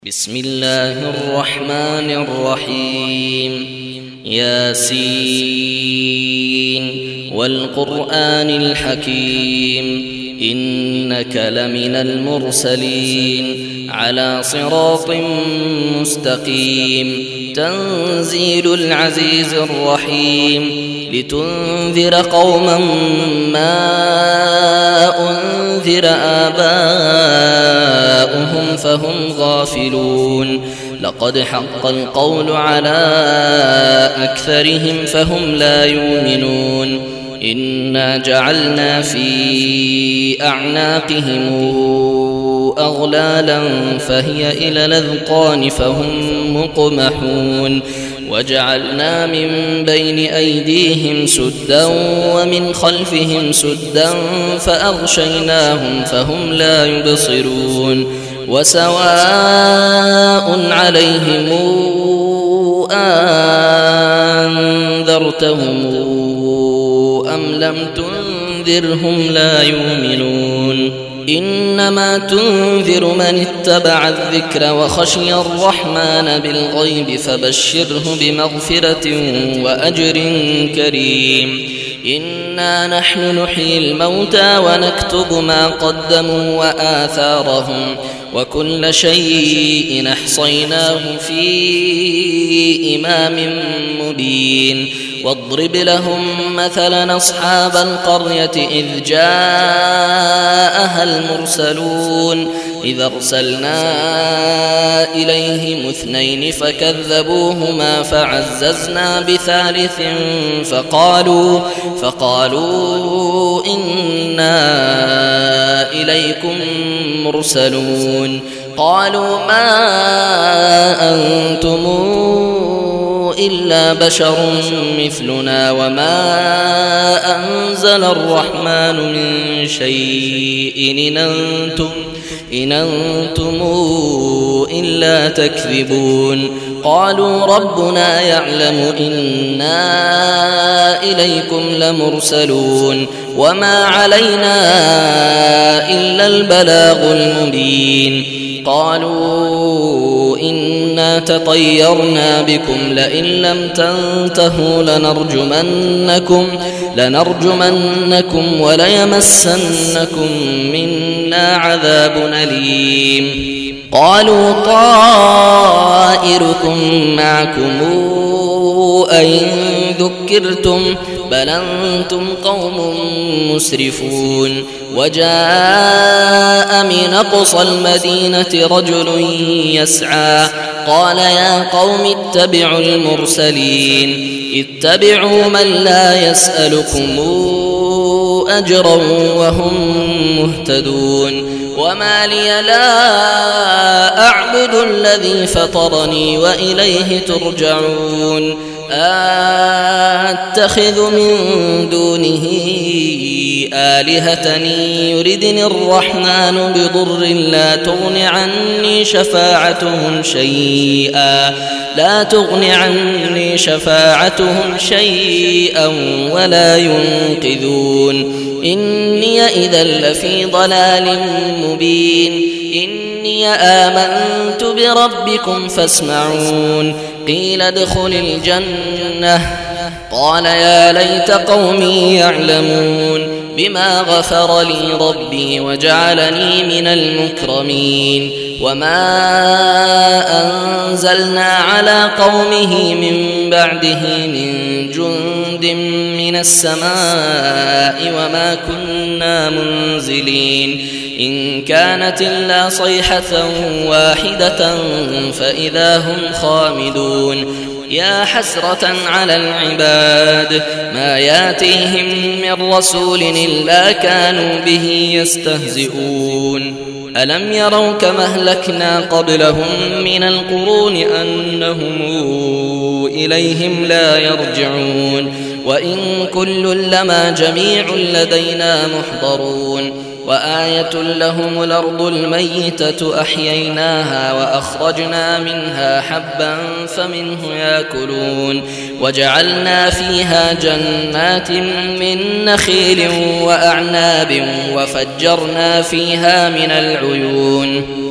بسم الله الرحمن الرحيم ياسين والقرآن الحكيم إنك لمن المرسلين على صراط مستقيم تنزيل العزيز الرحيم لتنذر قوما ما أنذر آباؤهم فهم غافلون لقد حق القول على أكثرهم فهم لا يؤمنون إنا جعلنا في أعناقهم أغلالا فهي إلى الأذقان فهم مقمحون وجعلنا من بين أيديهم سدا ومن خلفهم سدا فأغشيناهم فهم لا يبصرون وسواء عليهم أنذرتهم أم لم تنذرهم لا يؤمنون إنما تنذر من اتبع الذكر وخشي الرحمن بالغيب فبشره بمغفرة وأجر كريم إنا نحن نحيي الموتى ونكتب ما قدموا وآثارهم وكل شيء أحصيناه في إمام مبين واضرب لهم مثلا أصحاب القرية إذ جاءها المرسلون إذ أرسلنا إليهم اثنين فكذبوهما فعززنا بثالث فقالوا إنا إليكم مرسلون قالوا ما أنتم إلا بشر مثلنا وما أنزل الرحمن من شيء إن أنتم إلا تكذبون قالوا ربنا يعلم إنا إليكم لمرسلون وما علينا إلا البلاغ المبين قالوا إنا تطيرنا بكم لئن لم تنتهوا لنرجمنكم وليمسنكم منا عذاب أليم قالوا طائركم معكم أئن ذكرتم بل أنتم قوم مسرفون وجاء من أقصى المدينة رجل يسعى قال يا قوم اتبعوا المرسلين اتبعوا من لا يسألكم أجرا وهم مهتدون وما لي لا أعبد الذي فطرني وإليه ترجعون أتخذ من دونه آلهة يردني الرحمن بضر لا تغن عني شفاعتهم شيئا ولا ينقذون إني إذا لفي ضلال مبين إني آمنت بربكم فاسمعون قيل ادخل الجنة قال يا ليت قومي يعلمون بما غفر لي ربي وجعلني من المكرمين وما أنزلنا على قومه من بعده من جند من السماء وما كنا منزلين إن كانت إلا صيحة واحدة فإذا هم خامدون يا حسرة على العباد ما ياتيهم من رسول إلا كانوا به يستهزئون ألم يروا كما أهلكنا قبلهم من القرون أنهم إليهم لا يرجعون وإن كل لما جميع لدينا محضرون وآية لهم الأرض الميتة أحييناها وأخرجنا منها حبا فمنه يأكلون وجعلنا فيها جنات من نخيل وأعناب وفجرنا فيها من العيون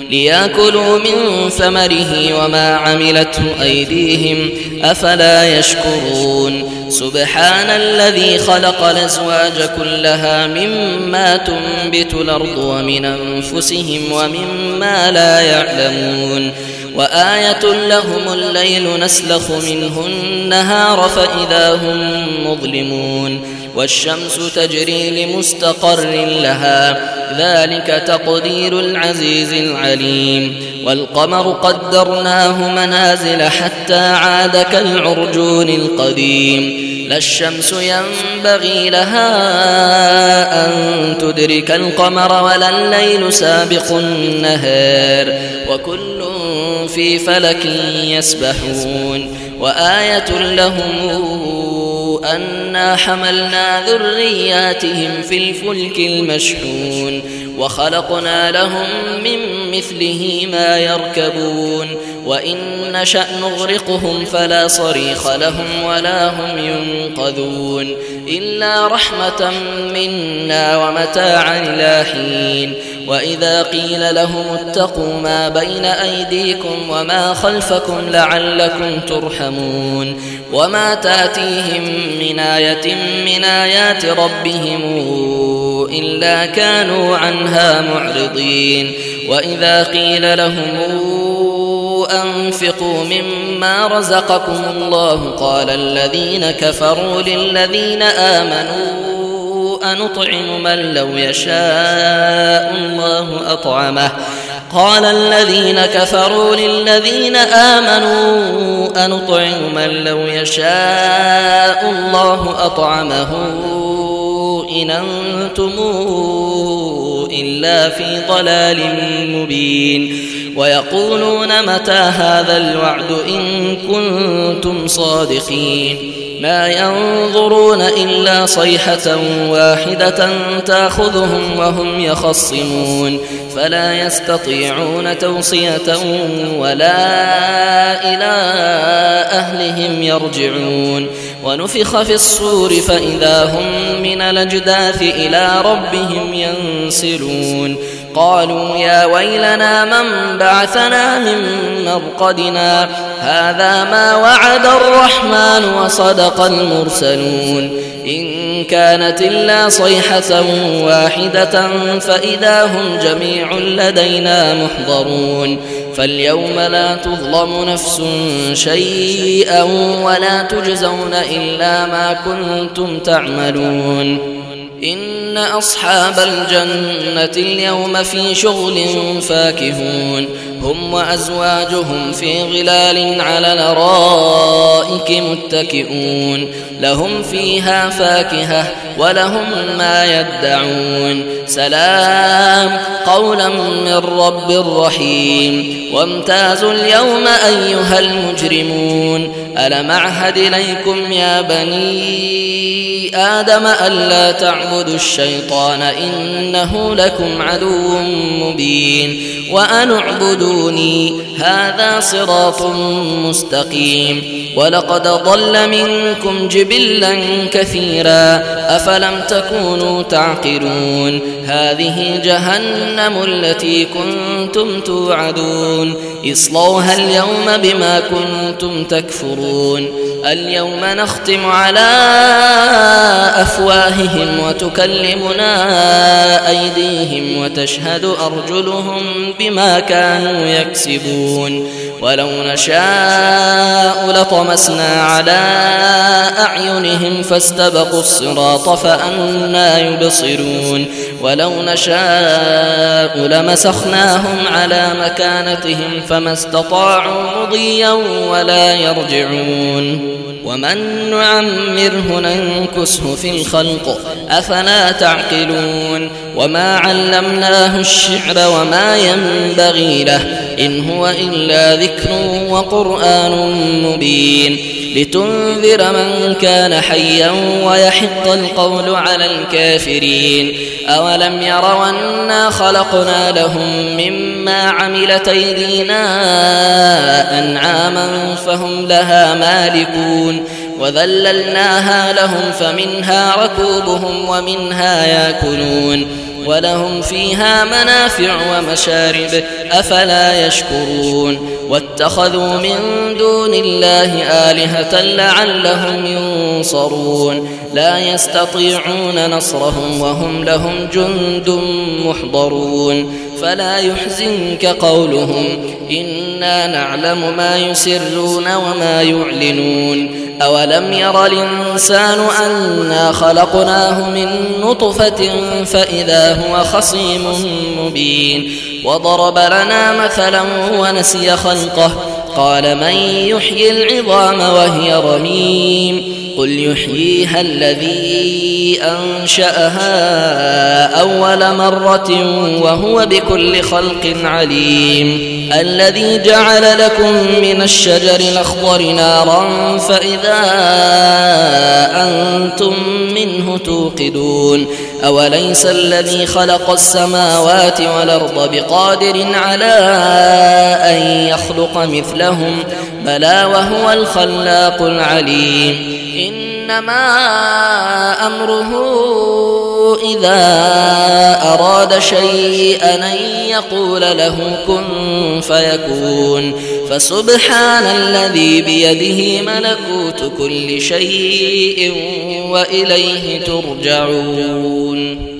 ليأكلوا من ثمره وما عملته أيديهم أفلا يشكرون سبحان الذي خلق الأزواج كلها مما تنبت الأرض ومن أنفسهم ومما لا يعلمون وآية لهم الليل نسلخ منه النهار فإذا هم مظلمون والشمس تجري لمستقر لها ذلك تقدير العزيز العليم والقمر قدرناه منازل حتى عاد كالعرجون القديم لا الشمس ينبغي لها أن تدرك القمر ولا الليل سابق النهار وكل في فلك يسبحون وآية لهم أنا حملنا ذرياتهم في الفلك المشحون وخلقنا لهم من مثله ما يركبون وإن نشأ نغرقهم فلا صريخ لهم ولا هم ينقذون إلا رحمة منا ومتاعا إلى حين وإذا قيل لهم اتقوا ما بين أيديكم وما خلفكم لعلكم ترحمون وما تأتيهم من آية من آيات ربهم إلا كانوا عنها معرضين وإذا قيل لهم أنفقوا مما رزقكم الله قال الذين كفروا للذين آمنوا أنطعم من لو يشاء الله أطعمه قال الذين كفروا للذين آمنوا أنطعم من لو يشاء الله أطعمه إن أنتم إلا في ضلال مبين ويقولون متى هذا الوعد إن كنتم صادقين ما ينظرون إلا صيحة واحدة تأخذهم وهم يخصمون فلا يستطيعون توصية ولا إلى أهلهم يرجعون ونفخ في الصور فإذا هم من الأجداث إلى ربهم ينسلون قالوا يا ويلنا من بعثنا من مرقدنا هذا ما وعد الرحمن وصدق المرسلون إن كانت إلا صيحة واحدة فإذا هم جميع لدينا محضرون فاليوم لا تظلم نفس شيئا ولا تجزون إلا ما كنتم تعملون إن أصحاب الجنة اليوم في شغل فاكهون هم وأزواجهم في غلال على الأرائك متكئون لهم فيها فاكهة ولهم ما يدعون سلام قولا من رب رحيم وامتازوا اليوم أيها المجرمون ألم أعهد إليكم يا بني آدم ألا تعبدوا الشيطان إنه لكم عدو مبين وأن اعبدوني هذا صراط مستقيم ولقد ضل منكم جبلا كثيرا أفلم تكونوا تعقلون هذه جهنم التي كنتم توعدون اصلوها اليوم بما كنتم تكفرون اليوم نختم على أفواههم وتكلمنا أيديهم وتشهد أرجلهم بما كانوا يكسبون ولو نشاء لطمسنا على أعينهم فاستبقوا الصراط فأنى يبصرون ولو نشاء لمسخناهم على مكانتهم فما استطاعوا مضيا ولا يرجعون ومن نعمره ننكسه في الخلق أفلا تعقلون وما علمناه الشعر وما ينبغي له إن هو إلا ذكر وقرآن مبين لتنذر من كان حيا ويحق القول على الكافرين أولم يروا أنا خلقنا لهم مما عملت أيدينا أنعاما فهم لها مالكون وذللناها لهم فمنها ركوبهم ومنها يأكلون ولهم فيها منافع ومشارب أفلا يشكرون واتخذوا من دون الله آلهة لعلهم ينصرون لا يستطيعون نصرهم وهم لهم جند محضرون فلا يحزنك قولهم إنا نعلم ما يسرون وما يعلنون أولم ير الإنسان أنا خلقناه من نطفة فإذا هو خصيم مبين وضرب لنا مثلا ونسي خلقه قال من يحيي العظام وهي رميم قل يحييها الذي أنشأها أول مرة وهو بكل خلق عليم الذي جعل لكم من الشجر الأخضر نارا فإذا أنتم منه توقدون أوليس الذي خلق السماوات والأرض بقادر على أن يخلق مثلهم بلى وهو الخلاق العليم إنما أمره إذا أراد شيئا أن يقول له كن فيكون فسبحان الذي بيده ملكوت كل شيء وإليه ترجعون.